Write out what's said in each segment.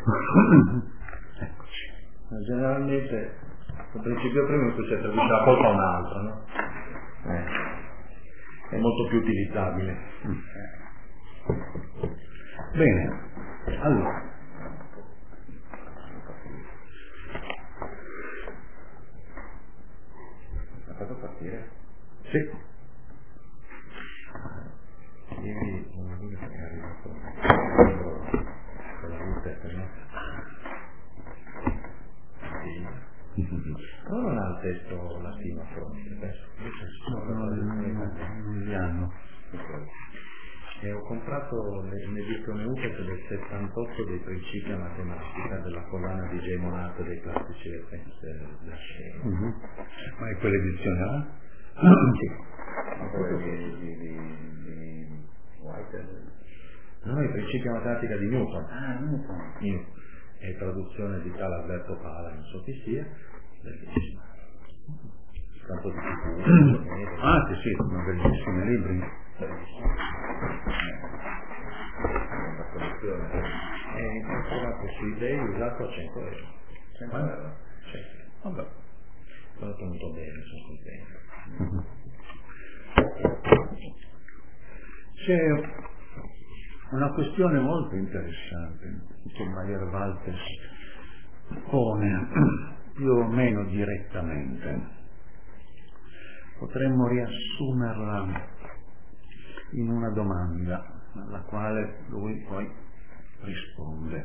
Eccoci. Generalmente il principio primo in cui si attribuisce la colpa a un altro, no? È molto più utilizzabile. Bene, allora. Ha fatto partire? Sì. Ieri è arrivato con la ruta, no? Però non ha il testo latino a fronte, penso. Non li hanno. E ho comprato l'edizione UTEC del 78 dei principi a matematica della collana di J. Monato dei classici della scena. Ma è quell'edizione là? Sì. Di Whitehead. No, i principi a matematica di Newton. Newton. E traduzione di tale Alberto Pala, non so chi sia, bellissima. Campo di Ah, sì, sono bellissimi libri. La collezione. E ho trovato su eBay usato a 100 euro. 100 euro? Sì. Vabbè. L'ho tenuto bene, sono contento. C'è una questione molto interessante che Bayer Waltes pone più o meno direttamente. Potremmo riassumerla in una domanda alla quale lui poi risponde.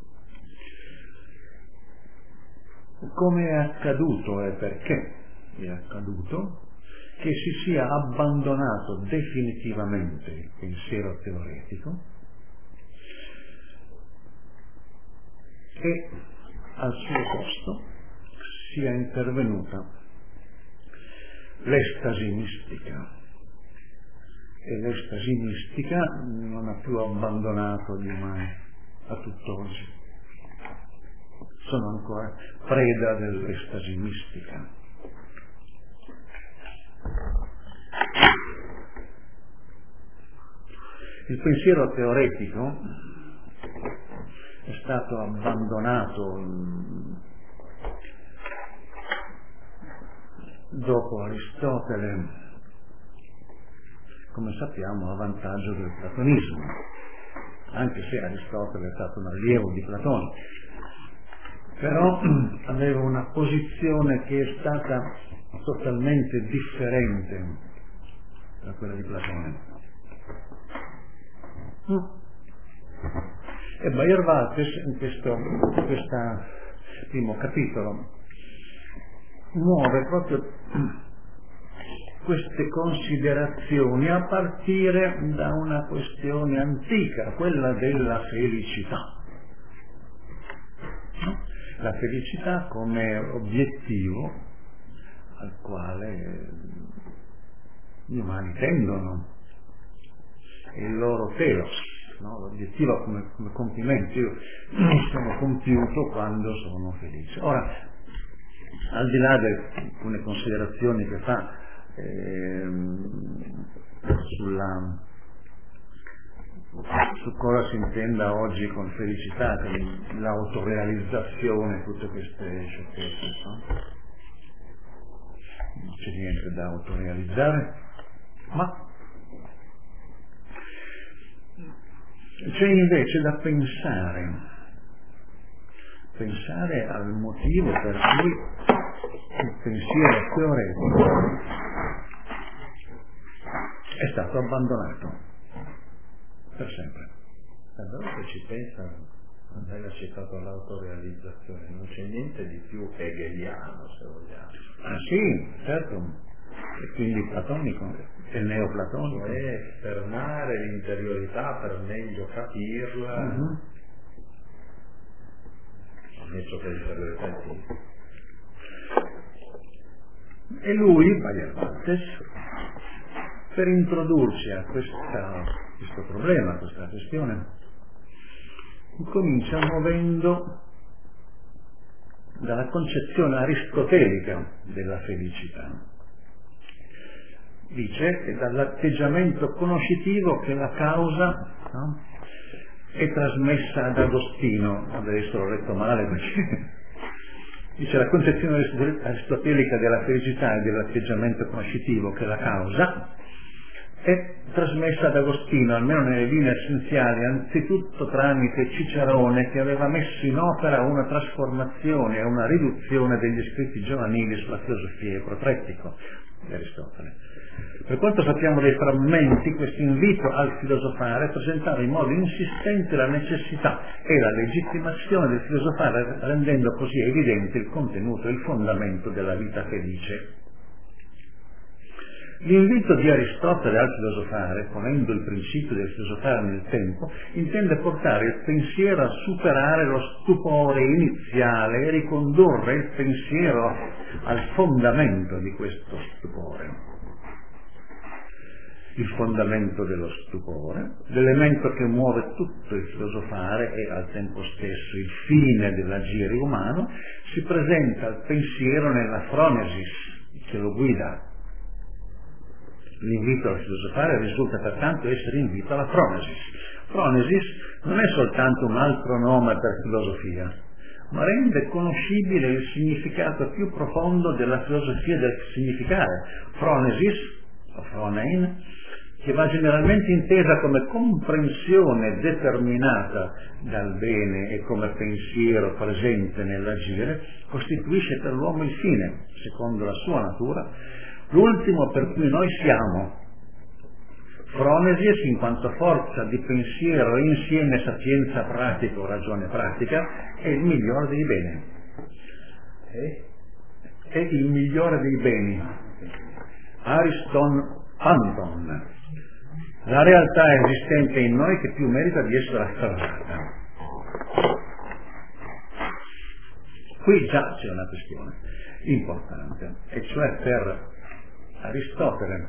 Come è accaduto e perché è accaduto che si sia abbandonato definitivamente il pensiero teoretico e al suo posto sia intervenuta l'estasi mistica, e l'estasi mistica non ha più abbandonato gli umani a tutt'oggi, sono ancora preda dell'estasi mistica. Il pensiero teoretico è stato abbandonato dopo Aristotele, come sappiamo, a vantaggio del platonismo, anche se Aristotele è stato un allievo di Platone, però aveva una posizione che è stata totalmente differente da quella di Platone. E Bayer Waltes in questo primo capitolo muove proprio queste considerazioni a partire da una questione antica, quella della felicità. La felicità come obiettivo al quale gli umani tendono, il loro telos, no? L'obiettivo come compimento. Io sono compiuto quando sono felice. Ora, al di là di alcune considerazioni che fa su cosa si intenda oggi con felicità, l'autorealizzazione, tutte queste sciocchezze, no? Non c'è niente da autorealizzare, ma c'è invece da pensare al motivo per cui il pensiero teoretico è stato abbandonato per sempre. Allora se ci pensa, lei ha citato l'autorealizzazione, non c'è niente di più hegeliano, se vogliamo. Ah sì, certo, e quindi platonico e neoplatonico. Cioè fermare l'interiorità per meglio capirla, ammesso che l'interiorità è fisica. E lui, Bayer Waltes, per introdurci a questo problema, a questa questione, comincia muovendo dalla concezione aristotelica della felicità. Dice che dall'atteggiamento conoscitivo che la causa, no, è trasmessa ad Agostino, adesso l'ho letto male perché dice la concezione aristotelica della felicità e dell'atteggiamento conoscitivo che è la causa è trasmessa ad Agostino, almeno nelle linee essenziali, anzitutto tramite Cicerone, che aveva messo in opera una trasformazione e una riduzione degli scritti giovanili sulla filosofia e protrettico di Aristotele. Per quanto sappiamo dei frammenti, questo invito al filosofare presentava in modo insistente la necessità e la legittimazione del filosofare, rendendo così evidente il contenuto e il fondamento della vita felice. L'invito di Aristotele al filosofare, ponendo il principio del filosofare nel tempo, intende portare il pensiero a superare lo stupore iniziale e ricondurre il pensiero al fondamento di questo stupore. Il fondamento dello stupore, l'elemento che muove tutto il filosofare e al tempo stesso il fine dell'agire umano, si presenta al pensiero nella fronesis che lo guida. L'invito al filosofare risulta pertanto essere invito alla fronesis. Fronesis non è soltanto un altro nome per filosofia, ma rende conoscibile il significato più profondo della filosofia del significare. Fronesis, o phronein, che va generalmente intesa come comprensione determinata dal bene e come pensiero presente nell'agire, costituisce per l'uomo il fine, secondo la sua natura, l'ultimo per cui noi siamo. Phronesis, in quanto forza di pensiero e insieme sapienza pratica o ragione pratica, è il migliore dei beni. È il migliore dei beni. Ariston Panton. La realtà esistente in noi che più merita di essere afferrata. Qui già c'è una questione importante, e cioè per Aristotele,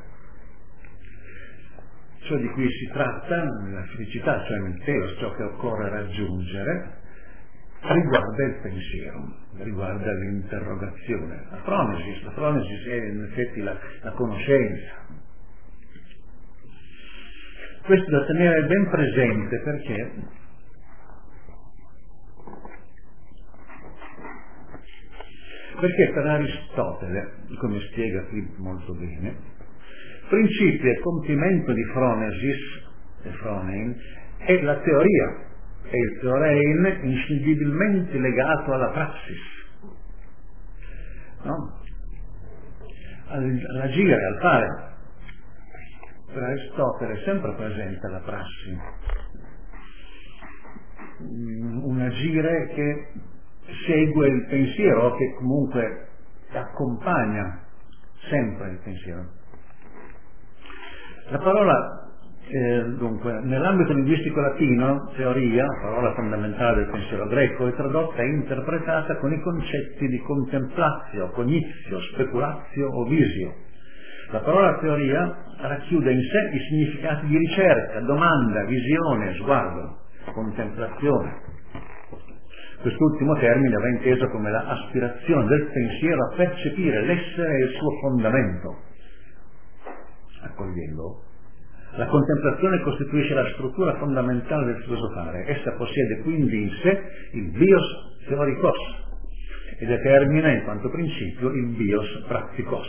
ciò di cui si tratta nella felicità, cioè nel telos, ciò che occorre raggiungere, riguarda il pensiero, riguarda l'interrogazione. La phronesis è in effetti la conoscenza. Questo da tenere ben presente perché per Aristotele, come spiega qui molto bene, principio e compimento di phronesis e phronein è la teoria, e il theorein inscindibilmente legato alla praxis, no? All'agire, al fare. Per Aristotele è sempre presente la prassi, un agire che segue il pensiero, che comunque accompagna sempre il pensiero. La parola, dunque, nell'ambito linguistico latino, teoria, la parola fondamentale del pensiero greco, è tradotta e interpretata con i concetti di contemplatio, cognitio, speculatio o visio. La parola teoria racchiude in sé i significati di ricerca, domanda, visione, sguardo, contemplazione. Quest'ultimo termine va inteso come la aspirazione del pensiero a percepire l'essere e il suo fondamento. Accogliendo, la contemplazione costituisce la struttura fondamentale del filosofare. Essa possiede quindi in sé il bios theorikos e determina in quanto principio il bios practicos.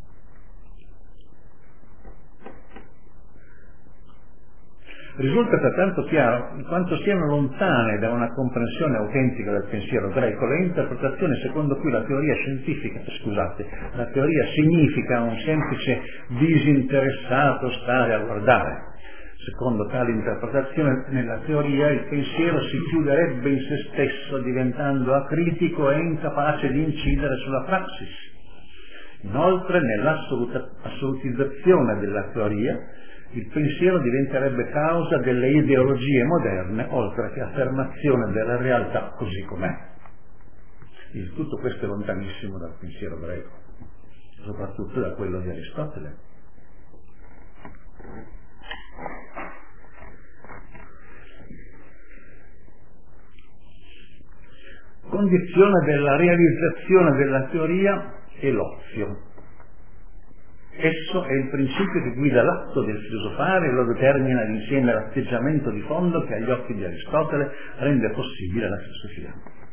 Risulta pertanto chiaro quanto siano lontane da una comprensione autentica del pensiero greco le interpretazioni secondo cui la teoria significa un semplice disinteressato stare a guardare. Secondo tale interpretazione, nella teoria il pensiero si chiuderebbe in se stesso, diventando acritico e incapace di incidere sulla praxis. Inoltre, nell'assolutizzazione della teoria, il pensiero diventerebbe causa delle ideologie moderne, oltre che affermazione della realtà così com'è. Tutto questo è lontanissimo dal pensiero greco, soprattutto da quello di Aristotele. Condizione della realizzazione della teoria è l'ozio. Esso è il principio che guida l'atto del filosofare e lo determina insieme all'atteggiamento di fondo che agli occhi di Aristotele rende possibile la filosofia.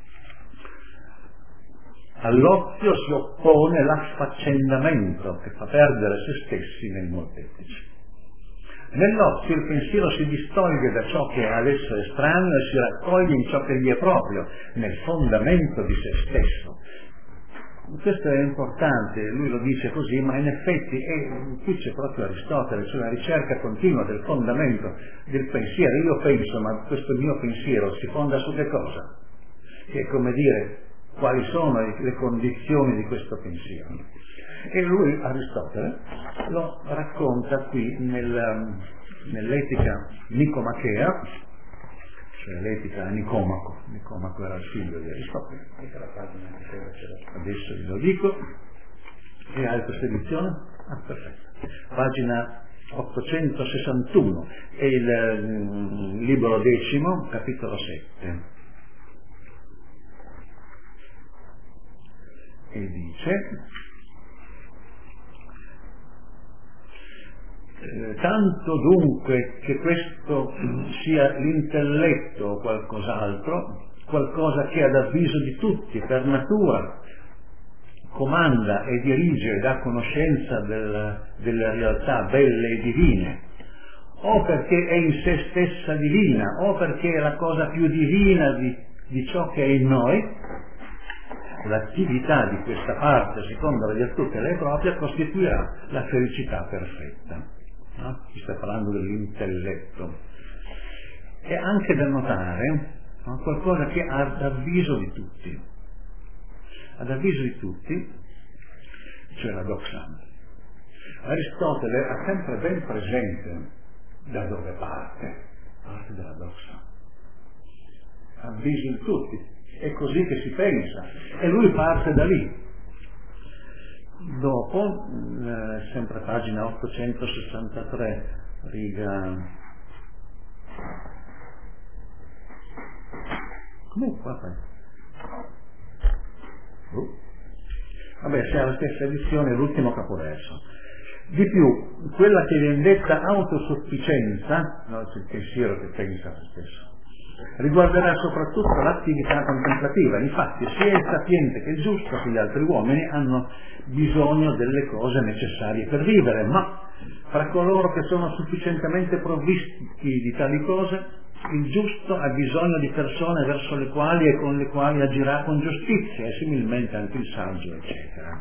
All'ozio si oppone l'affaccendamento che fa perdere se stessi nei molteplici. Nell'ozio il pensiero si distoglie da ciò che è ad esso estraneo e si raccoglie in ciò che gli è proprio, nel fondamento di se stesso. Questo è importante, lui lo dice così, ma in effetti qui c'è proprio Aristotele, cioè la ricerca continua del fondamento del pensiero. Io penso, ma questo mio pensiero si fonda su che cosa? Che è come dire, quali sono le condizioni di questo pensiero. E lui, Aristotele, lo racconta qui nell'etica nicomachea, cioè l'etica a Nicomaco. Nicomaco era il figlio di Aristotele. Adesso glielo dico. E hai questa edizione? Ah, perfetto. Pagina 861, è il libro 10, capitolo 7. E dice: tanto dunque che questo sia l'intelletto o qualcos'altro, qualcosa che ad avviso di tutti, per natura, comanda e dirige e dà conoscenza delle realtà belle e divine, o perché è in se stessa divina, o perché è la cosa più divina di ciò che è in noi, l'attività di questa parte, secondo la virtù che lei propria, costituirà la felicità perfetta. No? Si sta parlando dell'intelletto. È anche da notare, no, qualcosa che ha ad avviso di tutti. Ad avviso di tutti, cioè la doxa. Aristotele ha sempre ben presente da dove parte dalla doxa. Avviso di tutti. È così che si pensa e lui parte da lì. Dopo, sempre pagina 863, riga... Come qua fai? Vabbè, se ha la stessa edizione, l'ultimo capoverso. Di più, quella che viene detta autosufficienza, no, c'è il pensiero che pensa a se stesso, riguarderà soprattutto l'attività contemplativa. Infatti sia il sapiente che il giusto che gli altri uomini hanno bisogno delle cose necessarie per vivere, ma fra coloro che sono sufficientemente provvisti di tali cose, il giusto ha bisogno di persone verso le quali e con le quali agirà con giustizia, e similmente anche il saggio, eccetera.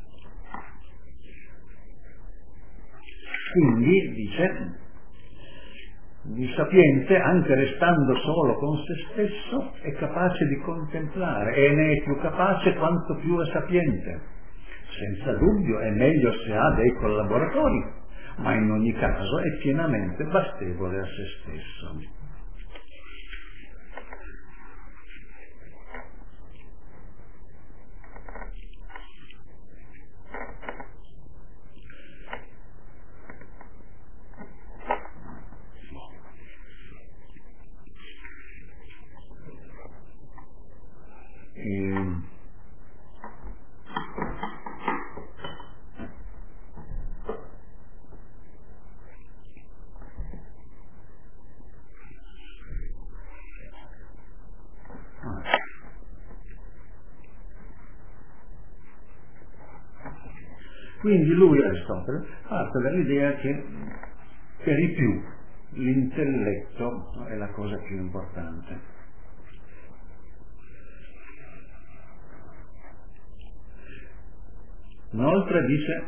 Quindi, dice, il sapiente, anche restando solo con se stesso, è capace di contemplare e ne è più capace quanto più è sapiente. Senza dubbio è meglio se ha dei collaboratori, ma in ogni caso è pienamente bastevole a se stesso. Quindi lui, Aristotele, parte dall'idea che per i più l'intelletto è la cosa più importante. Inoltre dice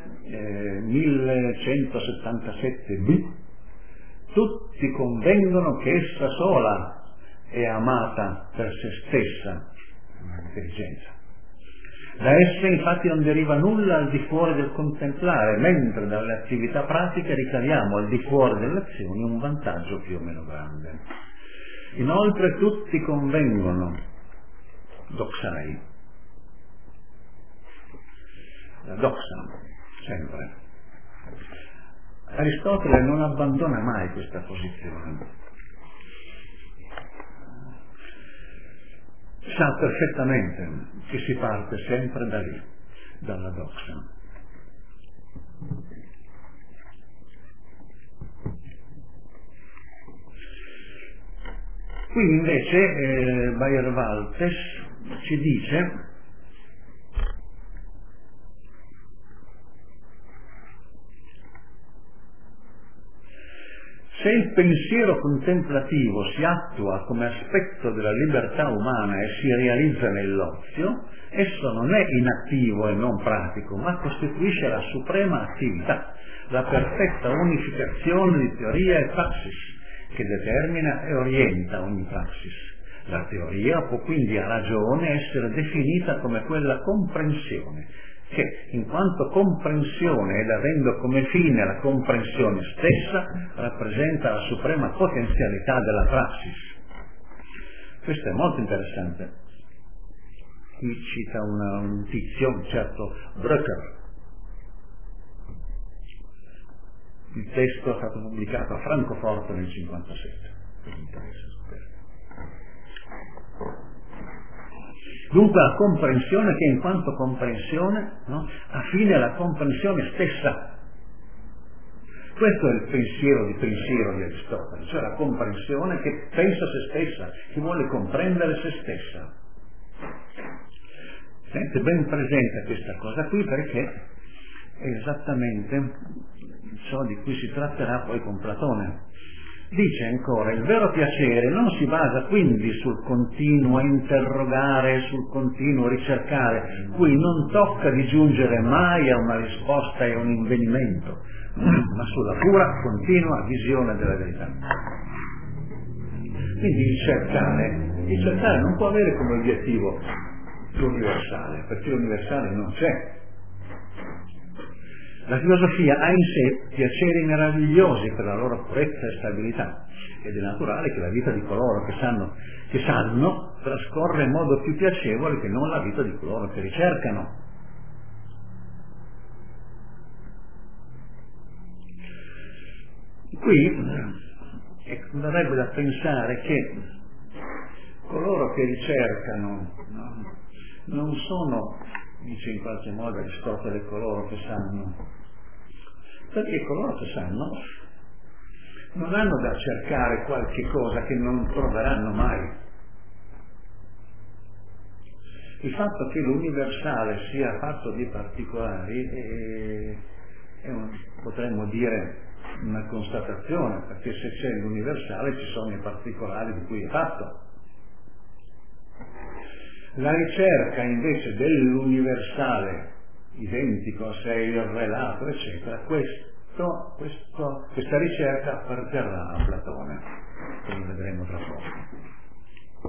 1177b, tutti convengono che essa sola è amata per se stessa, l'intelligenza. Da essa infatti non deriva nulla al di fuori del contemplare, mentre dalle attività pratiche ricaviamo al di fuori delle azioni un vantaggio più o meno grande. Inoltre tutti convengono, doxai, la doxa, sempre. Aristotele non abbandona mai questa posizione. Sa perfettamente che si parte sempre da lì, dalla doxa. Qui invece Bayer-Waltes ci dice: se il pensiero contemplativo si attua come aspetto della libertà umana e si realizza nell'ozio, esso non è inattivo e non pratico, ma costituisce la suprema attività, la perfetta unificazione di teoria e praxis, che determina e orienta ogni praxis. La teoria può quindi a ragione essere definita come quella comprensione, che in quanto comprensione ed avendo come fine la comprensione stessa, rappresenta la suprema potenzialità della praxis. Questo è molto interessante. Qui cita un tizio, un certo Bröcker. Il testo è stato pubblicato a Francoforte nel 1957. Mi interessa sapere. Dunque la comprensione che in quanto comprensione, no, ha fine la comprensione stessa. Questo è il pensiero di Aristotele, cioè la comprensione che pensa se stessa, che vuole comprendere se stessa. Tenete ben presente questa cosa qui, perché è esattamente ciò di cui si tratterà poi con Platone. Dice ancora: il vero piacere non si basa quindi sul continuo interrogare, sul continuo ricercare, cui non tocca di giungere mai a una risposta e a un invenimento, ma sulla pura, continua visione della verità. Quindi il cercare non può avere come obiettivo l'universale, perché l'universale non c'è. La filosofia ha in sé piaceri meravigliosi per la loro purezza e stabilità, ed è naturale che la vita di coloro che sanno trascorre in modo più piacevole che non la vita di coloro che ricercano. Qui verrebbe da pensare che coloro che ricercano, no, non sono, dice in qualche modo Aristotele, coloro che sanno, perché coloro che sanno non hanno da cercare qualche cosa che non troveranno mai. Il fatto che l'universale sia fatto di particolari potremmo dire una constatazione, perché se c'è l'universale ci sono i particolari di cui è fatto. La ricerca invece dell'universale identico, se è irrelato, eccetera, questa ricerca apparterrà a Platone, come vedremo tra poco.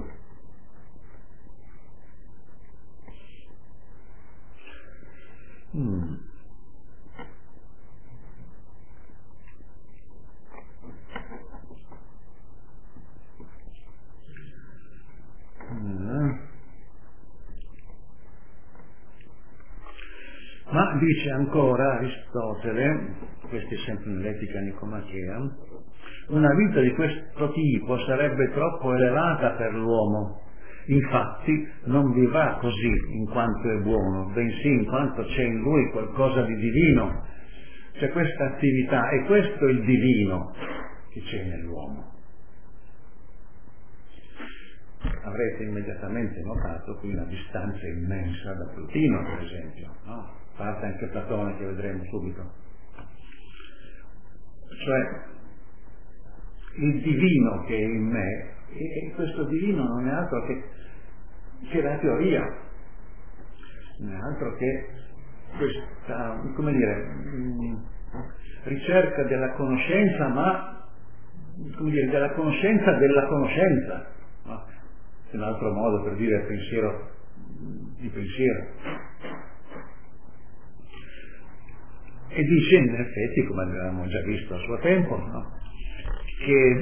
Ma dice ancora Aristotele, questo è sempre nell'Etica Nicomachea, una vita di questo tipo sarebbe troppo elevata per l'uomo, infatti non vivrà così in quanto è buono, bensì in quanto c'è in lui qualcosa di divino. C'è questa attività, e questo è il divino che c'è nell'uomo. Avrete immediatamente notato qui una distanza immensa da Plotino, per esempio, no? Parte anche Platone, che vedremo subito. Cioè, il divino che è in me, e questo divino non è altro che la teoria, non è altro che questa, come dire, ricerca della conoscenza, ma, come dire, della conoscenza della conoscenza, no? È un altro modo per dire pensiero di pensiero. E dice in effetti, come avevamo già visto a suo tempo, no? Che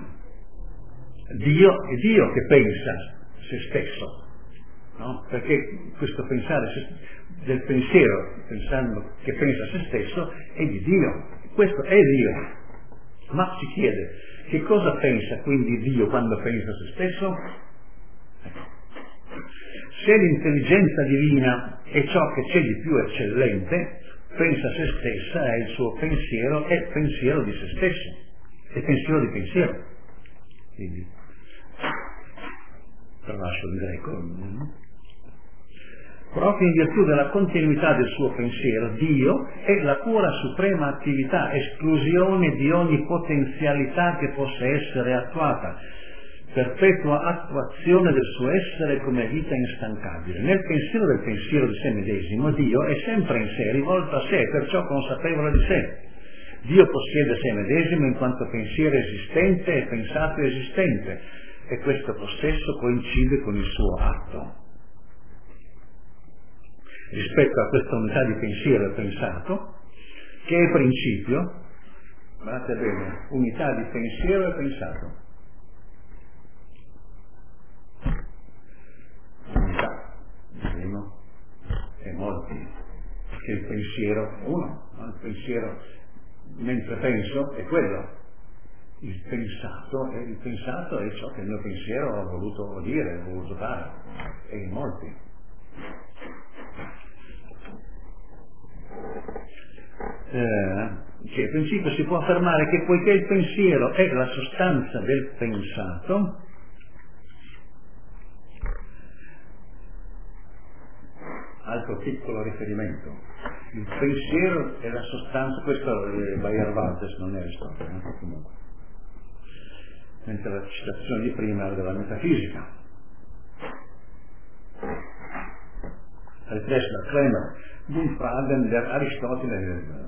Dio è Dio che pensa se stesso, no? Perché questo pensare del pensiero, pensando che pensa se stesso, è di Dio, questo è Dio. Ma si chiede, che cosa pensa quindi Dio quando pensa se stesso? Se l'intelligenza divina è ciò che c'è di più eccellente, pensa se stessa, è il suo pensiero, è pensiero di se stesso, è pensiero di pensiero. Quindi tralascio il greco, proprio in virtù della continuità del suo pensiero, Dio è la pura suprema attività, esclusione di ogni potenzialità che possa essere attuata, perpetua attuazione del suo essere come vita instancabile. Nel pensiero del pensiero di sé medesimo, Dio è sempre in sé, rivolto a sé, perciò consapevole di sé. Dio possiede sé medesimo in quanto pensiero esistente e pensato esistente, e questo possesso coincide con il suo atto. Rispetto a questa unità di pensiero e pensato, che è principio, guardate bene, unità di pensiero e pensato. Unità, diremo, è molti, perché il pensiero è uno, no? Il pensiero mentre penso è quello, il pensato è ciò che il mio pensiero ha voluto dire, ha voluto fare, e in molti. Che in principio si può affermare che poiché il pensiero è la sostanza del pensato, altro piccolo riferimento, il pensiero è la sostanza, questo è Bayer-Waltes, non è Aristotele, comunque, mentre la citazione di prima era della metafisica, ripreso da Kremer, die Fragen der Aristotele.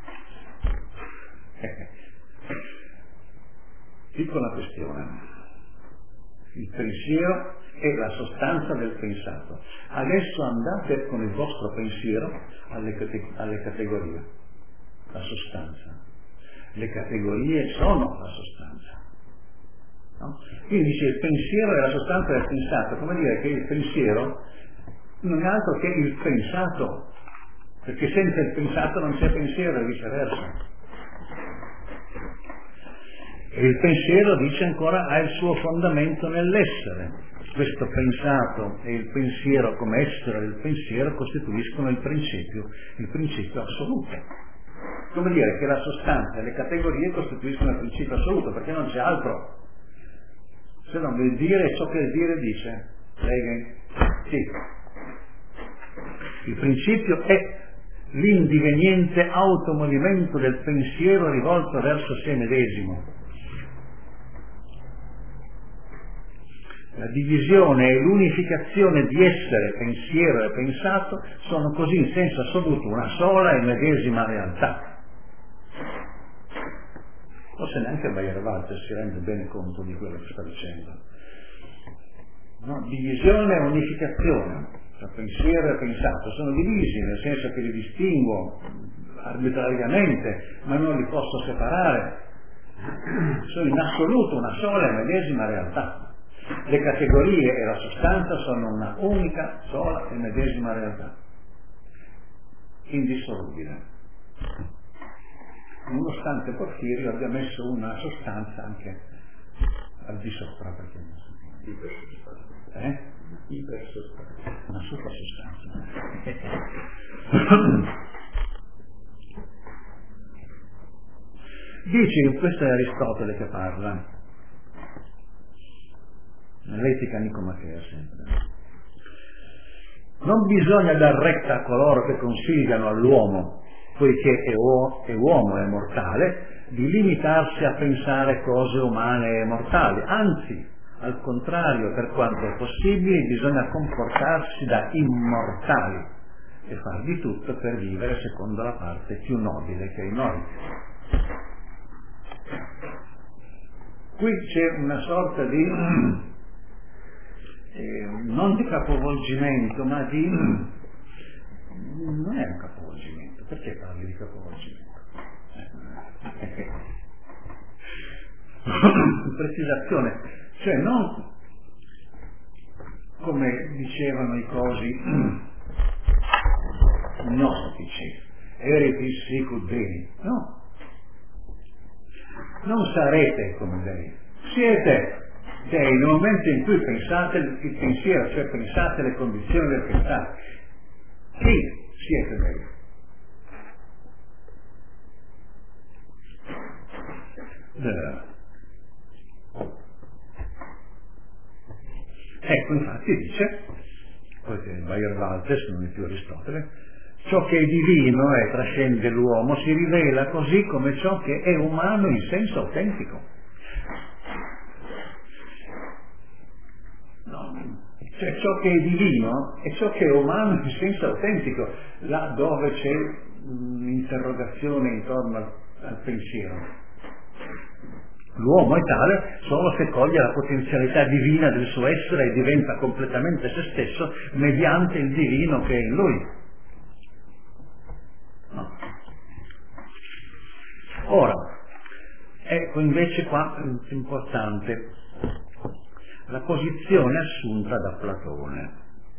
Piccola questione, il pensiero è la sostanza del pensato. Adesso andate con il vostro pensiero alle categorie, la sostanza. Le categorie sono la sostanza. No? Quindi dice il pensiero è la sostanza del pensato, come dire che il pensiero non è altro che il pensato, perché senza il pensato non c'è pensiero e viceversa. E il pensiero, dice ancora, ha il suo fondamento nell'essere. Questo pensato e il pensiero come essere del pensiero costituiscono il principio assoluto. Come dire che la sostanza e le categorie costituiscono il principio assoluto, perché non c'è altro. Se non il dire è ciò che il dire dice. Hegel? Sì. Il principio è l'indiveniente automovimento del pensiero rivolto verso sé medesimo. La divisione e l'unificazione di essere, pensiero e pensato sono così in senso assoluto una sola e medesima realtà. Forse neanche Bayer-Waltes si rende bene conto di quello che sta dicendo. No, divisione e unificazione, tra pensiero e pensato, sono divisi nel senso che li distinguo arbitrariamente, ma non li posso separare. Sono in assoluto una sola e medesima realtà. Le categorie e la sostanza sono una unica, sola e medesima realtà, indissolubile. Nonostante Porfirio abbia messo una sostanza anche al di sopra, perché ipersostanza, una suprasostanza. Dice, questo è Aristotele che parla, nell'Etica Nicomachea sempre. Non bisogna dar retta a coloro che consigliano all'uomo, poiché è uomo e mortale, di limitarsi a pensare cose umane e mortali. Anzi, al contrario, per quanto è possibile, bisogna comportarsi da immortali e far di tutto per vivere secondo la parte più nobile che è noi. Qui c'è una sorta di non di capovolgimento, ma di non è un capovolgimento. Perché parli di capovolgimento? Precisazione, cioè non come dicevano i cosi gnostici, eritis sicut dei, no, non sarete come dei, siete dei nel momento in cui pensate il pensiero, cioè pensate le condizioni del pensare. Sì, siete dei. Ecco, infatti dice, questo è Weierwaltes, non è più Aristotele, ciò che è divino e trascende l'uomo si rivela così come ciò che è umano in senso autentico. No. Cioè ciò che è divino è ciò che è umano in senso autentico, là dove c'è un'interrogazione intorno al pensiero. L'uomo è tale solo se coglie la potenzialità divina del suo essere e diventa completamente se stesso mediante il divino che è in lui. No. Ora, ecco invece qua importante la posizione assunta da Platone.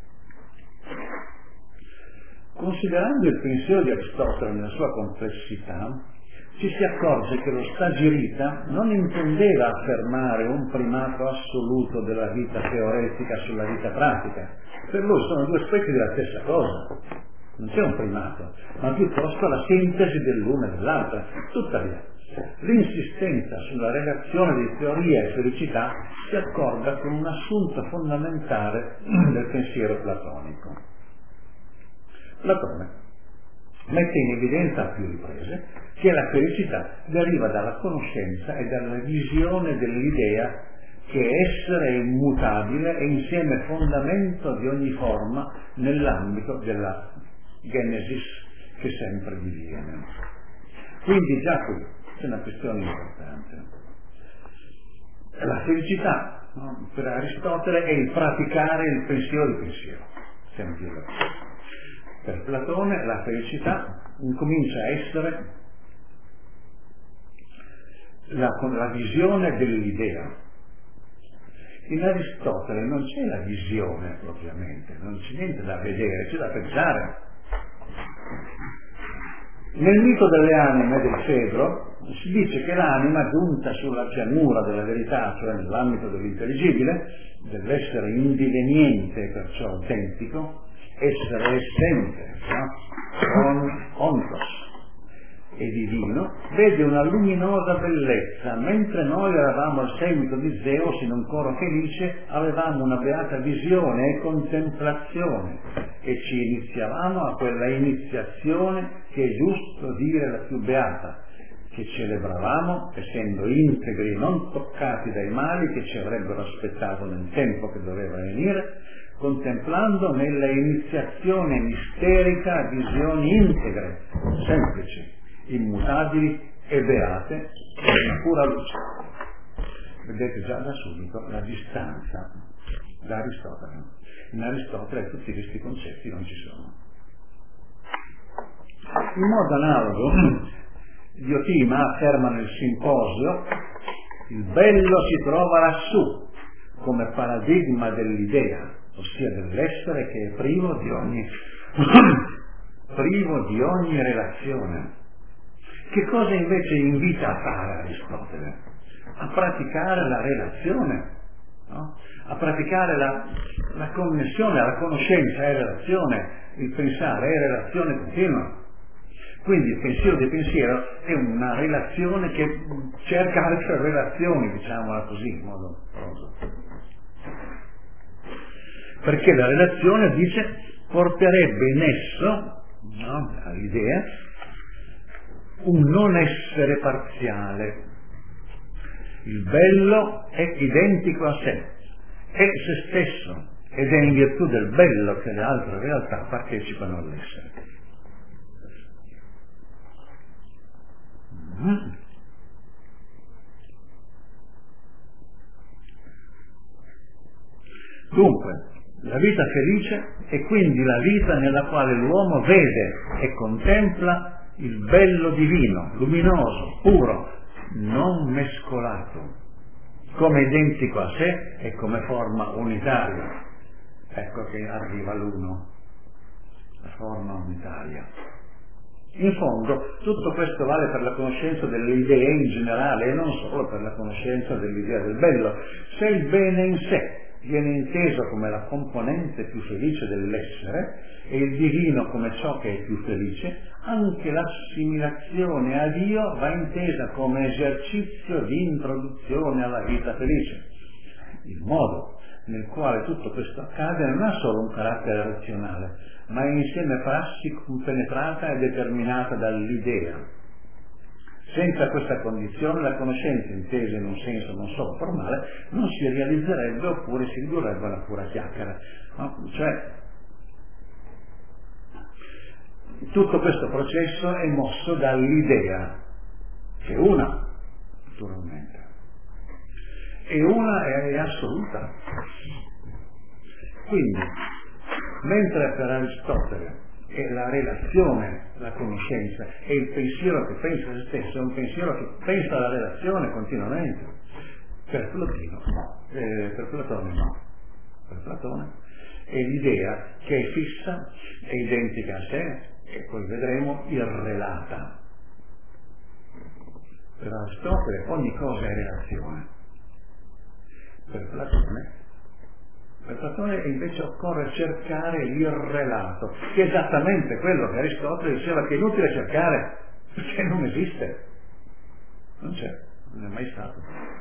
Considerando il pensiero di Aristotele nella sua complessità, ci si accorge che lo Stagirita non intendeva affermare un primato assoluto della vita teoretica sulla vita pratica. Per lui sono due aspetti della stessa cosa. Non c'è un primato, ma piuttosto la sintesi dell'una e dell'altra. Tuttavia, l'insistenza sulla relazione di teoria e felicità si accorda con un assunto fondamentale del pensiero platonico. Platone mette in evidenza a più riprese che la felicità deriva dalla conoscenza e dalla visione dell'idea che essere è immutabile e insieme fondamento di ogni forma nell'ambito della genesis che sempre diviene. Quindi già qui c'è una questione importante. La felicità, no, per Aristotele è il praticare il pensiero di pensiero. Per Platone la felicità incomincia a essere la visione dell'idea. In Aristotele non c'è la visione propriamente, non c'è niente da vedere, c'è da pensare. Nel mito delle anime del Fedro si dice che l'anima, giunta sulla pianura della verità, cioè nell'ambito dell'intelligibile, dell'essere indiveniente e perciò autentico, essere essente, no? Ontos e divino, vede una luminosa bellezza, mentre noi eravamo al seguito di Zeus in un coro felice, avevamo una beata visione e contemplazione e ci iniziavamo a quella iniziazione che è giusto dire la più beata, che celebravamo essendo integri e non toccati dai mali che ci avrebbero aspettato nel tempo che doveva venire, contemplando nella iniziazione misterica visioni integre, semplici, immutabili e beate, una pura luce. Vedete già da subito la distanza da Aristotele. In Aristotele tutti questi concetti non ci sono. In modo analogo, Diotima afferma nel Simposio: il bello si trova lassù come paradigma dell'idea, ossia dell'essere che è privo di ogni relazione. Che cosa invece invita a fare Aristotele? A praticare la relazione, no? A praticare la connessione, la conoscenza è relazione, il pensare è relazione continua. Quindi il pensiero di pensiero è una relazione che cerca altre relazioni, diciamola così, in modo proso. Perché la relazione, dice, porterebbe in esso, no, all'idea, un non essere parziale. Il bello è identico a sé, è se stesso, ed è in virtù del bello che le altre realtà partecipano all'essere. Dunque, la vita felice è quindi la vita nella quale l'uomo vede e contempla il bello divino, luminoso, puro, non mescolato, come identico a sé e come forma unitaria. Ecco che arriva l'uno, la forma unitaria. In fondo, tutto questo vale per la conoscenza delle idee in generale e non solo per la conoscenza dell'idea del bello. Se il bene in sé viene inteso come la componente più felice dell'essere e il divino come ciò che è più felice, anche l'assimilazione a Dio va intesa come esercizio di introduzione alla vita felice. Il modo nel quale tutto questo accade non ha solo un carattere razionale, ma è insieme prassi compenetrata e determinata dall'idea. Senza questa condizione la conoscenza, intesa in un senso non solo formale, non si realizzerebbe oppure si ridurrebbe a una pura chiacchiera. No? Cioè, tutto questo processo è mosso dall'idea, che è una, naturalmente, e una è assoluta. Quindi, mentre per Aristotele è la relazione, la conoscenza, è il pensiero che pensa a se stesso, è un pensiero che pensa alla relazione continuamente. Per Platone no. Per Platone è l'idea che è fissa, è identica a sé, e poi vedremo irrelata. Per Aristotele ogni cosa è relazione. Per Platone invece occorre cercare l'irrelato, che è esattamente quello che Aristotele diceva che è inutile cercare, perché non esiste, non c'è, non è mai stato.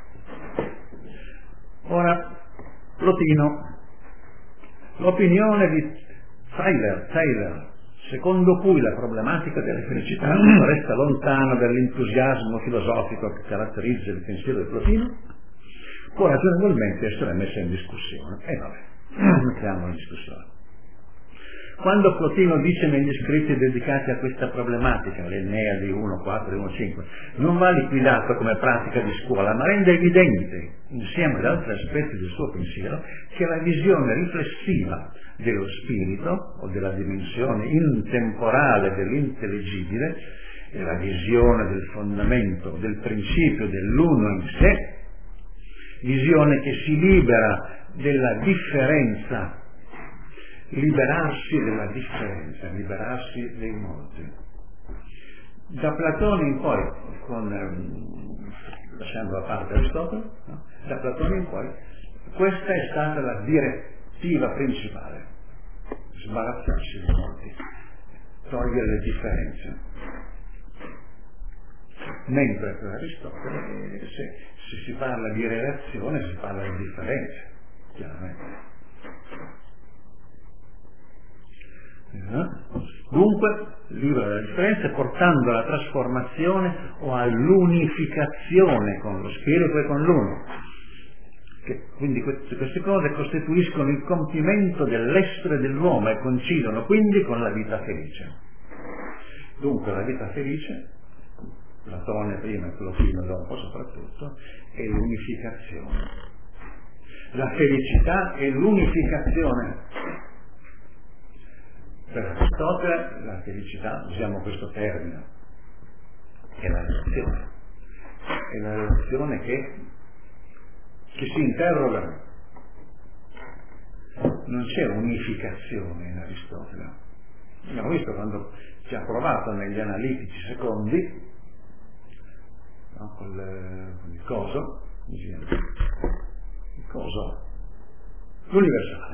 Ora, Plotino, l'opinione di Taylor, secondo cui la problematica della felicità resta lontana dall'entusiasmo filosofico che caratterizza il pensiero di Plotino, può ragionevolmente essere messa in discussione. E vabbè, mettiamo in discussione. Quando Plotino dice negli scritti dedicati a questa problematica, l'Enneadi 1.4 e 1.5, non va liquidato come pratica di scuola, ma rende evidente, insieme ad altri aspetti del suo pensiero, che la visione riflessiva dello spirito o della dimensione intemporale dell'intelligibile è la visione del fondamento, del principio dell'uno in sé, visione che si libera della differenza, liberarsi della differenza, liberarsi dei molti. Da Platone in poi, lasciando da parte Aristotele, no? Da Platone in poi, questa è stata la direttiva principale, sbarazzarsi dei molti, togliere le differenze. Mentre per Aristotele, se si parla di relazione, si parla di differenze, chiaramente. Dunque, libera la differenza portando alla trasformazione o all'unificazione con lo spirito e con l'uno. Quindi queste cose costituiscono il compimento dell'essere dell'uomo e coincidono quindi con la vita felice. Dunque la vita felice, Platone prima e Plotino dopo soprattutto, è l'unificazione. La felicità è l'unificazione. Per Aristotele la felicità, usiamo questo termine, è la relazione. È la relazione che si interroga. Non c'è unificazione in Aristotele. Abbiamo visto quando ci ha provato negli analitici secondi, no, con il coso, l'universale.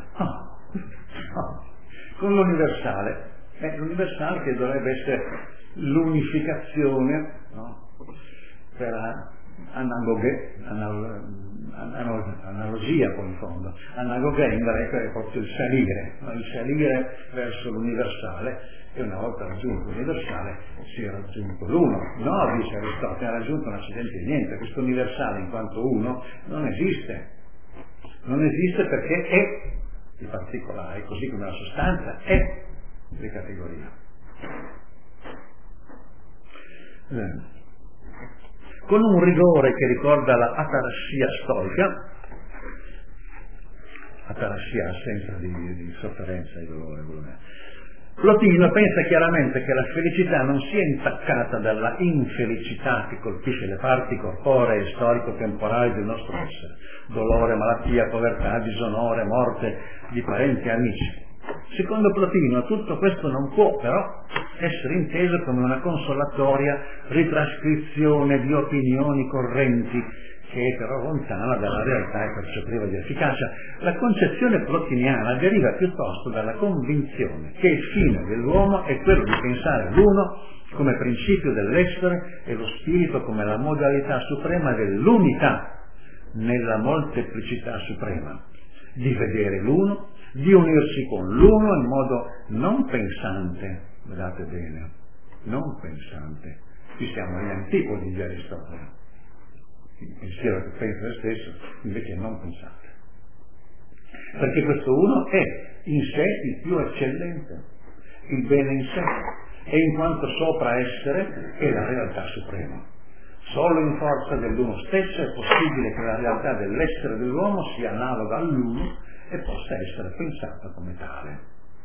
Con l'universale, l'universale che dovrebbe essere l'unificazione, no? Per analogia poi in fondo. Analogia in greco è proprio il salire verso l'universale, e una volta raggiunto l'universale si è raggiunto l'uno. No, dice Aristotele, ha raggiunto un accidente di niente, questo universale in quanto uno non esiste. Non esiste perché è di particolare, così come la sostanza è di categoria. Con un rigore che ricorda la atarassia stoica, atarassia, assenza di sofferenza e dolore, Plotino pensa chiaramente che la felicità non sia intaccata dalla infelicità che colpisce le parti corporee e storico-temporali del nostro essere, dolore, malattia, povertà, disonore, morte di parenti e amici. Secondo Plotino tutto questo non può però essere inteso come una consolatoria ritrascrizione di opinioni correnti, che è però lontana dalla realtà e perciò priva di efficacia. La concezione plotiniana deriva piuttosto dalla convinzione che il fine dell'uomo è quello di pensare l'uno come principio dell'essere e lo spirito come la modalità suprema dell'unità nella molteplicità suprema. di vedere l'uno, di unirsi con l'uno in modo non pensante, guardate bene, non pensante. Qui siamo agli antipodi di Aristotele, il pensiero che pensa se stesso invece è non pensante, perché questo uno è in sé il più eccellente, il bene in sé, e in quanto sopra essere è la realtà suprema. Solo in forza dell'uno stesso è possibile che la realtà dell'essere dell'uomo sia analoga all'uno e possa essere pensata come tale.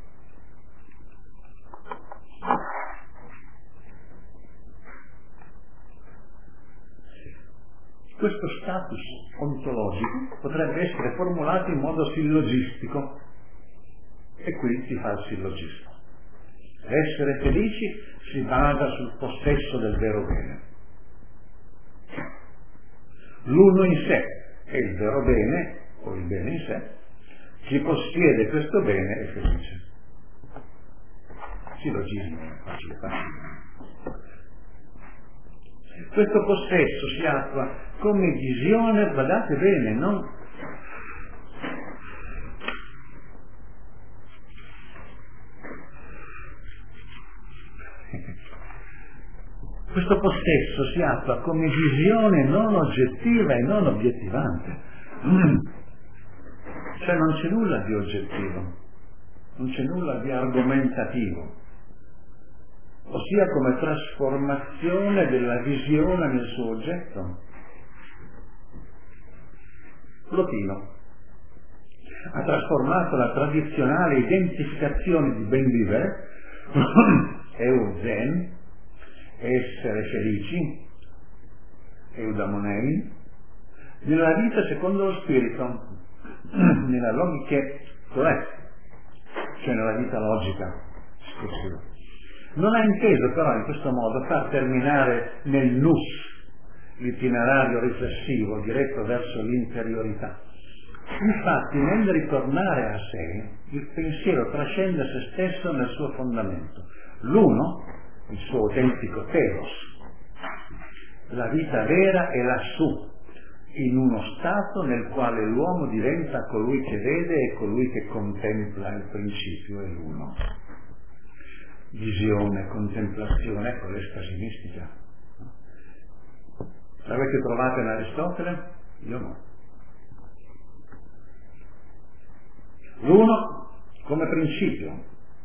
Questo status ontologico potrebbe essere formulato in modo sillogistico, e qui si fa il sillogismo. L'essere felici si basa sul possesso del vero bene. L'uno in sé è il vero bene, o il bene in sé, chi possiede questo bene è felice. Sillogismo è facile. Questo possesso si attua come visione, guardate bene, non questo possesso si attua come visione non oggettiva e non obiettivante. Cioè non c'è nulla di oggettivo, non c'è nulla di argomentativo, ossia come trasformazione della visione nel suo oggetto. Plotino ha trasformato la tradizionale identificazione di ben vivere, euzen, essere felici, eudamonei, nella vita secondo lo spirito, nella logica, cioè nella vita logica discorsiva. Non ha inteso però in questo modo far terminare nel nus l'itinerario riflessivo diretto verso l'interiorità. Infatti nel ritornare a sé il pensiero trascende se stesso nel suo fondamento. L'uno, il suo autentico telos, la vita vera è lassù, in uno stato nel quale l'uomo diventa colui che vede e colui che contempla il principio e l'uno. Visione, contemplazione, ecco l'estasi mistica. L'avete trovata in Aristotele? Io no. L'uno come principio,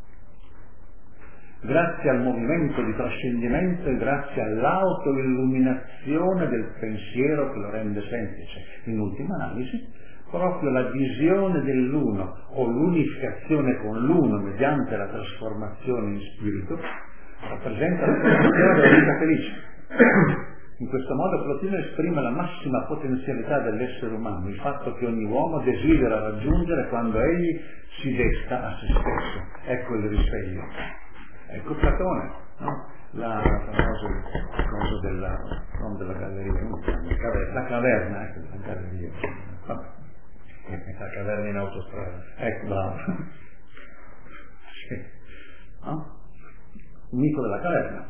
grazie al movimento di trascendimento e grazie all'autoilluminazione del pensiero che lo rende semplice. In ultima analisi, proprio la visione dell'uno o l'unificazione con l'uno mediante la trasformazione in spirito rappresenta la condizione della vita felice. In questo modo Plotino esprime la massima potenzialità dell'essere umano, il fatto che ogni uomo desidera raggiungere quando egli si desta a se stesso. Ecco il risveglio. Ecco Platone, no? La famosa cosa della, non della galleria, la caverna, ecco, la galleria. Vabbè. La caverna in autostrada. Ecco, bravo. Sì. No? Il mito della caverna.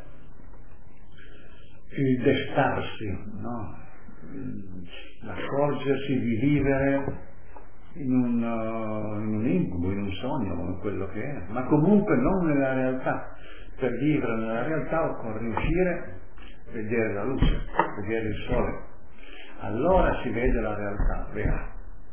Il destarsi, no? L'accorgersi di vivere in un incubo, in un sogno, come quello che è, ma comunque non nella realtà. Per vivere nella realtà occorre riuscire a vedere la luce, vedere il sole. Allora si vede la realtà vera.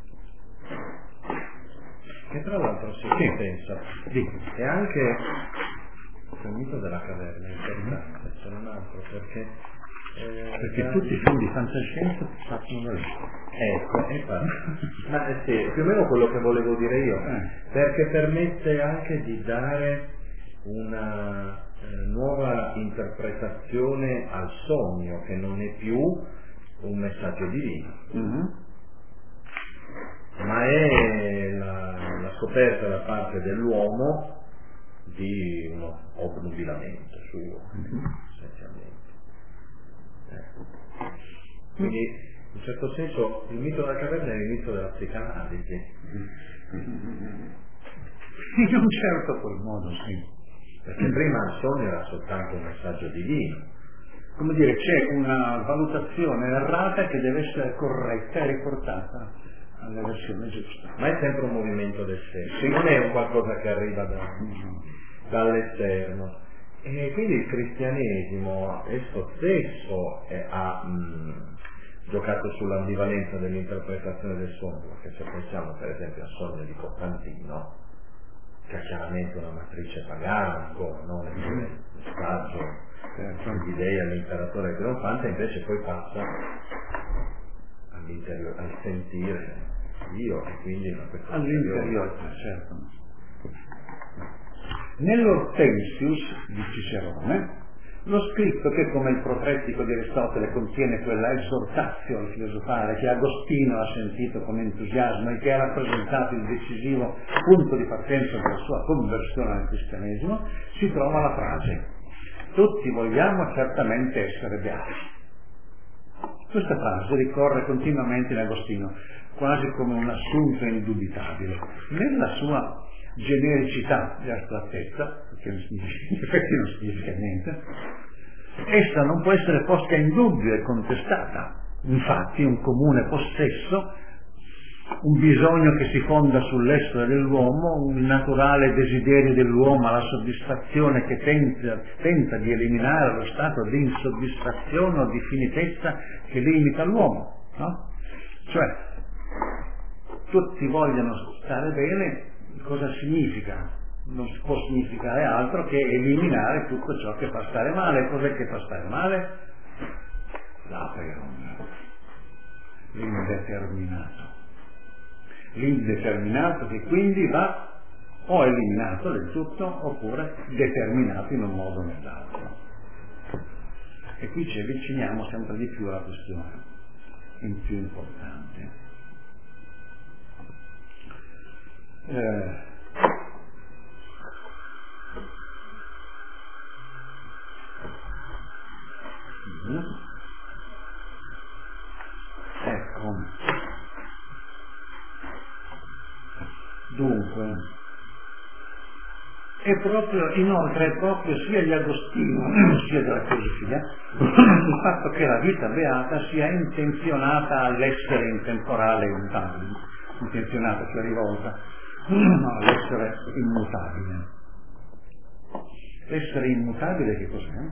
Che tra l'altro si pensa, e anche il mito della caverna è importante, se non altro, perché tutti i film di fantascienza partono da lì. Ecco, ma sì, più o meno quello che volevo dire io, perché permette anche di dare una nuova interpretazione al sogno, che non è più un messaggio divino, ma è la scoperta da parte dell'uomo di uno obnubilamento suo, essenzialmente. Quindi in un certo senso il mito della caverna è il mito della psicanalisi. In un certo qual modo, sì. Perché prima il sogno era soltanto un messaggio divino. Come dire, c'è una valutazione errata che deve essere corretta e riportata alla versione giusta. Ma è sempre un movimento d'esterno, sì, non è un qualcosa che arriva dall'esterno. E quindi il cristianesimo esso stesso ha giocato sull'ambivalenza dell'interpretazione del sogno, perché se pensiamo per esempio al sogno di Costantino, che ha chiaramente una matrice pagana ancora, no? Nel messaggio di dei all'imperatore trionfante, invece poi passa all'interiore, al sentire Dio e quindi all'interiore, certo. Nell'Hortensius di Cicerone, lo scritto che come il protreptico di Aristotele contiene quella esortatio al filosofare che Agostino ha sentito con entusiasmo e che ha rappresentato il decisivo punto di partenza della sua conversione al cristianesimo, si trova la frase: tutti vogliamo certamente essere beati. Questa frase ricorre continuamente in Agostino, quasi come un assunto indubitabile. Nella sua genericità e astrattezza, che in effetti non significa niente, essa non può essere posta in dubbio e contestata. Infatti un comune possesso, un bisogno che si fonda sull'essere dell'uomo, un naturale desiderio dell'uomo alla soddisfazione che tenta di eliminare lo stato di insoddisfazione o di finitezza che limita l'uomo, no? Cioè, tutti vogliono stare bene. Cosa significa? Non si può significare altro che eliminare tutto ciò che fa stare male. Cos'è che fa stare male? L'aperon, l'indeterminato che quindi va o eliminato del tutto oppure determinato in un modo o nell'altro. E qui ci avviciniamo sempre di più alla questione in più importante. Ecco, dunque inoltre è proprio sia di Agostino sia della filosofia il fatto che la vita beata sia intenzionata all'essere intemporale e immutabile, intenzionata, cioè rivolta all'essere immutabile. Essere immutabile che cos'è?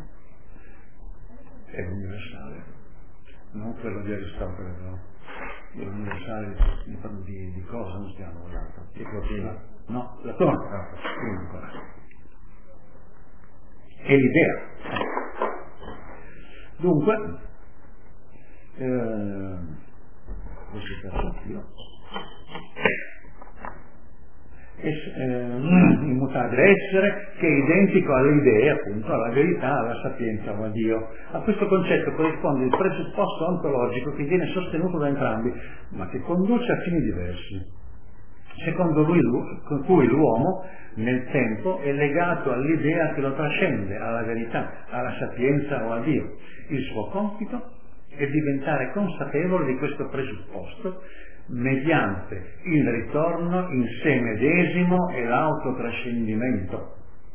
È l'universale, non quello di Aristotele, però. È l'universale di cosa non stiamo parlando? No, la tona. È l'idea. Dunque, così faccio io. Immutabile essere che è identico alle idee, appunto, alla verità, alla sapienza o a Dio. A questo concetto corrisponde il presupposto ontologico che viene sostenuto da entrambi, ma che conduce a fini diversi, secondo cui l'uomo nel tempo è legato all'idea che lo trascende, alla verità, alla sapienza o a Dio. Il suo compito è diventare consapevole di questo presupposto mediante il ritorno in sé medesimo e l'autotrascendimento.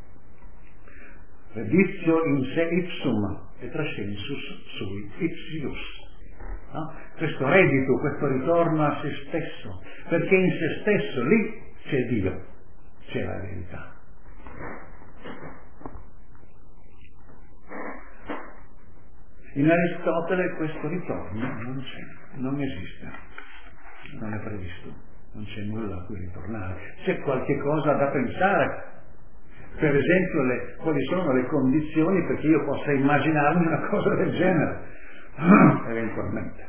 Reditio in se ipsum e trascensus sui ipsius. No? Questo reddito, questo ritorno a se stesso, perché in se stesso lì c'è Dio, c'è la verità. In Aristotele questo ritorno non c'è, non esiste. Non è previsto, non c'è nulla a cui ritornare. C'è qualche cosa da pensare, per esempio quali sono le condizioni perché io possa immaginarmi una cosa del genere, eventualmente.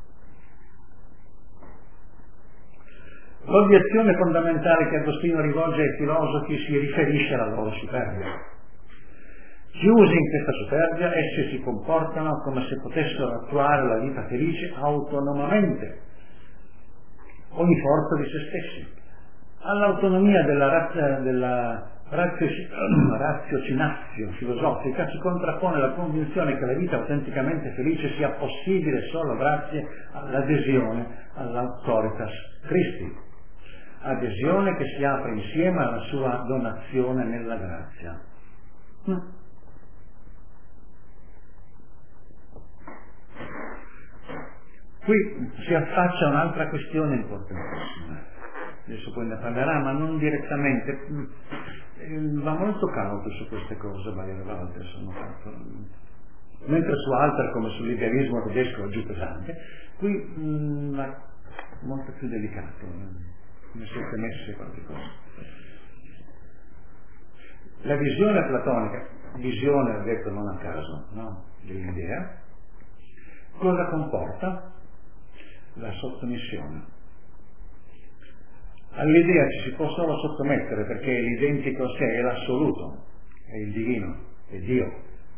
L'obiezione fondamentale che Agostino rivolge ai filosofi si riferisce alla loro superbia. Chiusi in questa superbia, essi si comportano come se potessero attuare la vita felice autonomamente, ogni forza di se stessi. All'autonomia della raziocinazio filosofica si contrappone la convinzione che la vita autenticamente felice sia possibile solo grazie all'adesione all'autoritas Christi, adesione che si apre insieme alla sua donazione nella grazia. Qui si affaccia un'altra questione importantissima. Adesso poi ne parlerà, ma non direttamente. Va molto cauto su queste cose, Walter, sono fatto. Mentre su altre, come sull'idealismo tedesco, è giù pesante, qui molto più delicato. Ne siete messi qualche cosa. La visione platonica, visione, ho detto non a caso, no? Dell'idea, cosa comporta? La sottomissione. All'idea ci si può solo sottomettere perché è l'identico a sé, è l'assoluto, è il divino, è Dio.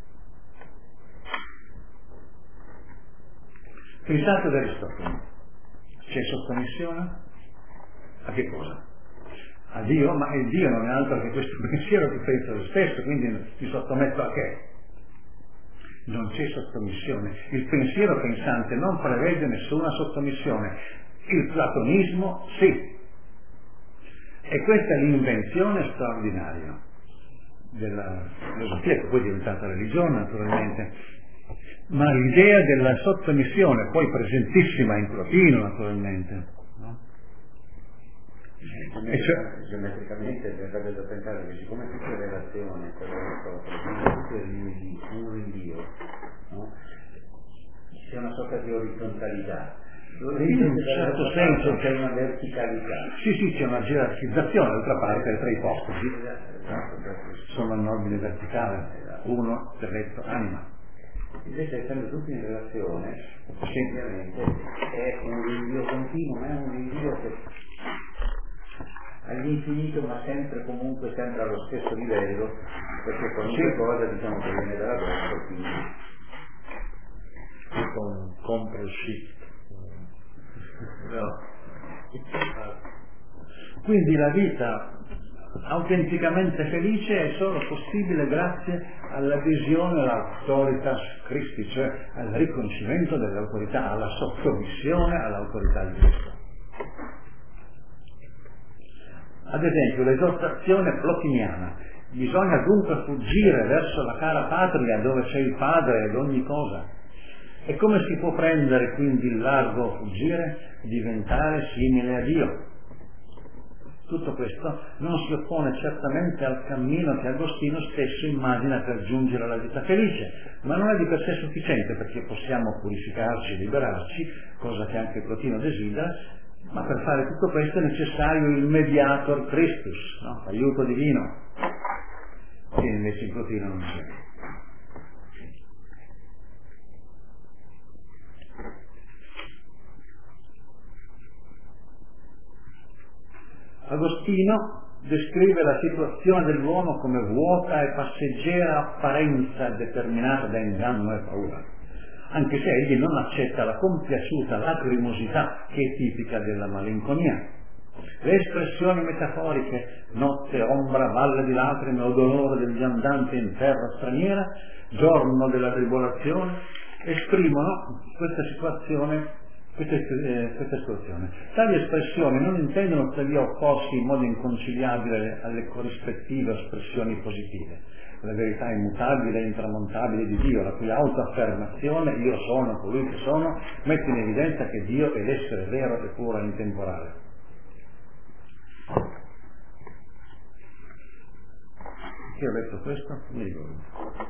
Pensate ad Aristotele, c'è sottomissione? A che cosa? A Dio, ma il Dio non è altro che questo pensiero che pensa lo stesso, quindi mi sottometto a che? Non c'è sottomissione. Il pensiero pensante non prevede nessuna sottomissione. Il platonismo sì. E questa è l'invenzione straordinaria della filosofia, che poi è diventata religione naturalmente, ma l'idea della sottomissione, poi presentissima in Plotino naturalmente, no? Geometricamente verrebbe da pensare che siccome tutte le relazioni con un rinvio, no? C'è una sorta di orizzontalità. In un certo senso c'è una verticalità. Sì, c'è una gerarchizzazione, d'altra parte tra i postuli sono in ordine verticale, uno, terretto, anima. Invece essendo tutti in relazione, ovviamente è un rinvio continuo, ma è un rinvio che all'infinito, ma sempre comunque sempre allo stesso livello, perché qualunque cosa diciamo che viene dalla destra, quindi con Ctrl Shift. No. Quindi la vita autenticamente felice è solo possibile grazie all'adesione all'autoritas Christi, cioè al riconoscimento dell'autorità, alla sottomissione all'autorità di Cristo. Ad esempio l'esortazione plotiniana: bisogna dunque fuggire verso la cara patria dove c'è il Padre ed ogni cosa. E come si può prendere quindi il largo fuggire? Diventare simile a Dio. Tutto questo non si oppone certamente al cammino che Agostino stesso immagina per giungere alla vita felice, ma non è di per sé sufficiente, perché possiamo purificarci e liberarci, cosa che anche Plotino desidera, ma per fare tutto questo è necessario il mediator Christus, no? Aiuto divino, che invece in Plotino non c'è. Agostino descrive la situazione dell'uomo come vuota e passeggera apparenza determinata da inganno e paura, anche se egli non accetta la compiaciuta lacrimosità che è tipica della malinconia. Le espressioni metaforiche, notte, ombra, valle di lacrime o dolore del viandante in terra straniera, giorno della tribolazione, esprimono questa situazione. Tali espressioni non intendono tuttavia opporsi in modo inconciliabile alle corrispettive espressioni positive. La verità immutabile e intramontabile di Dio, la cui autoaffermazione, io sono colui che sono, mette in evidenza che Dio è l'essere vero e puro e intemporale. Chi ho detto questo? Mi ricordo.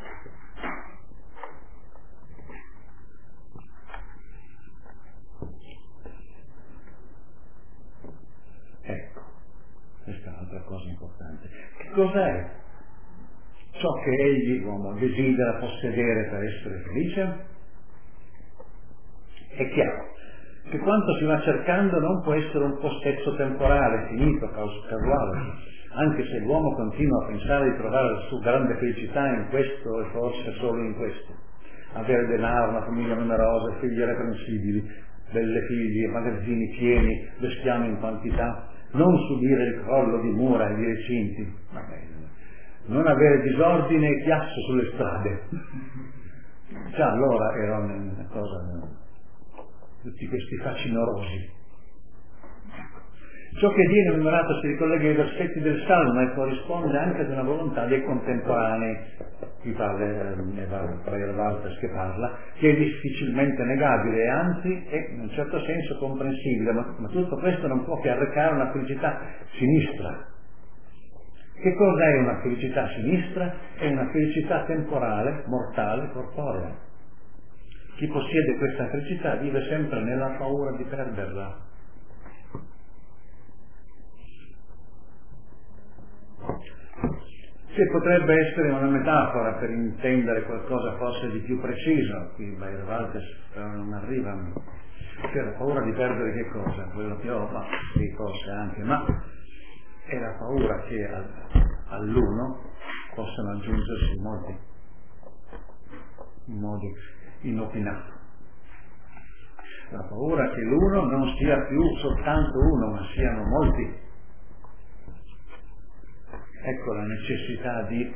Ecco, questa è un'altra cosa importante. Che cos'è ciò che egli, l'uomo, desidera possedere per essere felice? È chiaro che quanto si va cercando non può essere un possesso temporale, finito, casuale, anche se l'uomo continua a pensare di trovare la sua grande felicità in questo e forse solo in questo. Avere denaro, una famiglia numerosa, figli irreprensibili, belle figlie, magazzini pieni, bestiame in quantità, non subire il crollo di mura e di recinti, non avere disordine e chiasso sulle strade. Già allora era una cosa, tutti questi facinorosi. Ciò che viene enumerato si ricollega ai versetti del Salmo e corrisponde anche ad una volontà dei contemporanei. qui parla Walters che parla, che è difficilmente negabile e anzi è in un certo senso comprensibile, ma tutto questo non può che arrecare una felicità sinistra. Che cosa è una felicità sinistra? È una felicità temporale, mortale, corporea. Chi possiede questa felicità vive sempre nella paura di perderla. Che potrebbe essere una metafora per intendere qualcosa forse di più preciso, qui Bayer-Walters non arrivano, cioè la paura di perdere che cosa? Quello che ho, ma sì, forse anche, ma è la paura che all'uno possano aggiungersi in modi inopinati. La paura che l'uno non sia più soltanto uno, ma siano molti. Ecco la necessità di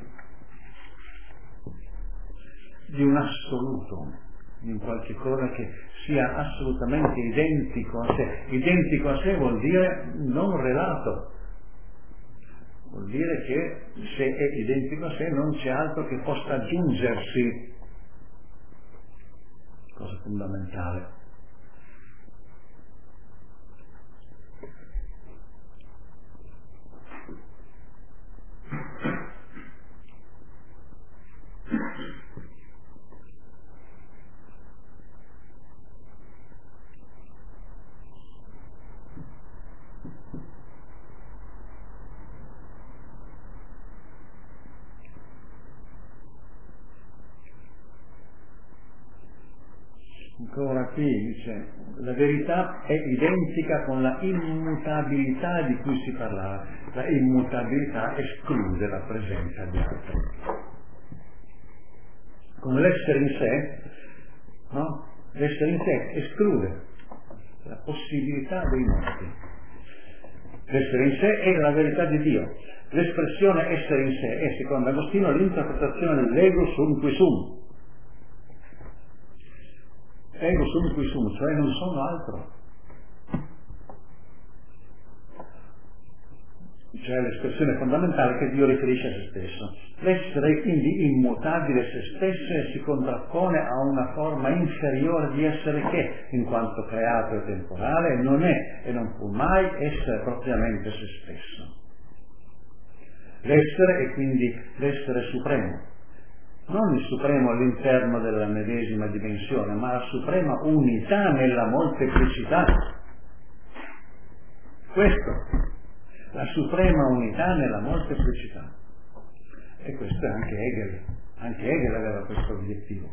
un assoluto, in qualche cosa che sia assolutamente identico a sé. Identico a sé vuol dire non relato, vuol dire che se è identico a sé non c'è altro che possa aggiungersi, cosa fondamentale. Ancora qui dice, la verità è identica con la immutabilità di cui si parlava. La immutabilità esclude la presenza di altri. Come l'essere in sé, no? L'essere in sé esclude la possibilità dei morti. L'essere in sé è la verità di Dio. L'espressione essere in sé è, secondo Agostino, l'interpretazione dell'ego sum qui sum. Ego sum qui sum, cioè non sono altro. Cioè l'espressione fondamentale che Dio riferisce a se stesso. L'essere quindi immutabile se stesso e si contrappone a una forma inferiore di essere che, in quanto creato e temporale, non è e non può mai essere propriamente se stesso. L'essere è quindi l'essere supremo. Non il supremo all'interno della medesima dimensione, ma la suprema unità nella molteplicità. Questo, la suprema unità nella molteplicità. E questo è anche Hegel. Anche Hegel aveva questo obiettivo.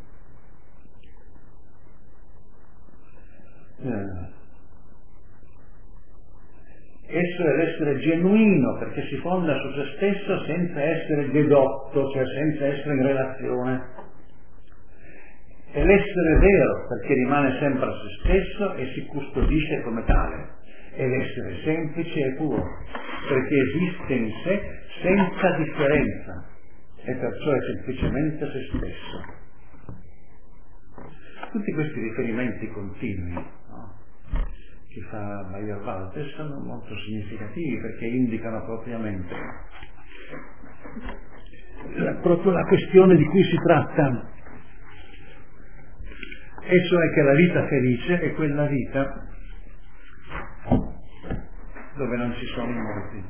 Esso è l'essere genuino, perché si fonda su se stesso senza essere dedotto, cioè senza essere in relazione. È l'essere vero, perché rimane sempre a se stesso e si custodisce come tale. È l'essere semplice e puro, perché esiste in sé senza differenza e perciò è semplicemente se stesso. Tutti questi riferimenti continui, no? Che fa Bayer-Walters sono molto significativi perché indicano propriamente proprio la questione di cui si tratta, e cioè che la vita felice è quella vita dove non ci sono i morti.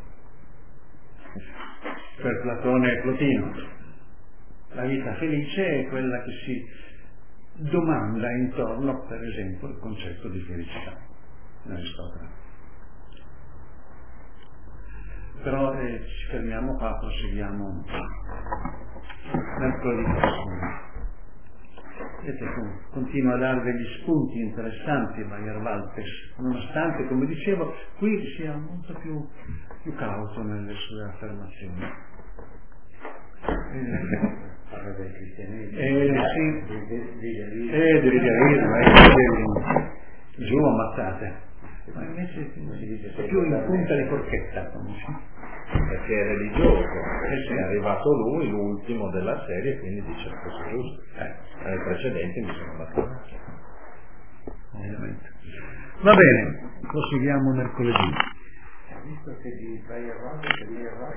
Per Platone e Plotino la vita felice è quella che si domanda intorno, per esempio, al concetto di felicità. Aristotele. Però ci fermiamo qua, proseguiamo mercoledì prossimo. Vedete, continua a dare degli spunti interessanti Bayer-Walters, nonostante, come dicevo, qui sia molto più cauto nelle sue affermazioni. Parla del cristianesimo, dell'idealismo, giù ammazzate. Ma invece è più in punta di forchetta, perché è religioso, è arrivato lui, l'ultimo della serie, quindi dice questo è giusto. I precedenti mi sono abbastanza. Va bene, proseguiamo mercoledì. Visto che di Bayer-Walters